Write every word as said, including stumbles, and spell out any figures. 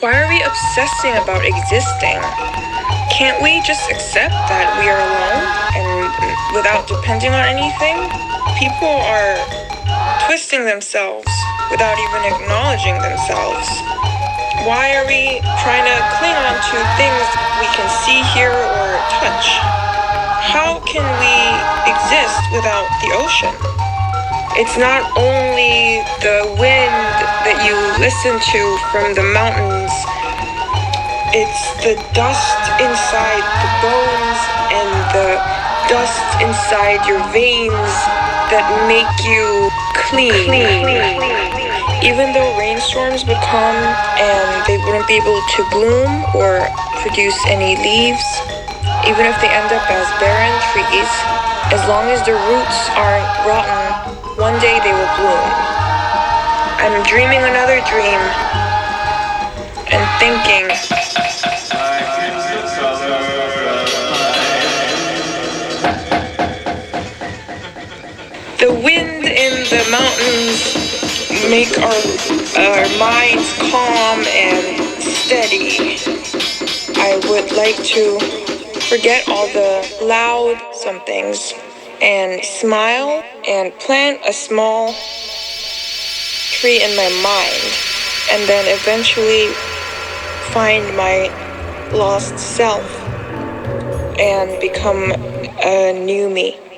Why are we obsessing about existing? Can't we just accept that we are alone and without depending on anything? People are twisting themselves without even acknowledging themselves. Why are we trying to cling on to things we can see, hear, or touch? How can we exist without the ocean? It's not only the wind that you listen to from the mountains, it's the dust inside the bones and the dust inside your veins that make you clean. clean. Even though rainstorms would come and they wouldn't be able to bloom or produce any leaves, even if they end up as barren trees, as long as their roots aren't rotten, one day they will bloom. I'm dreaming another dream and thinking, the wind in the mountains make our, our minds calm and steady. I would like to forget all the loud somethings and smile and plant a small tree in my mind, and then eventually find my lost self and become a new me.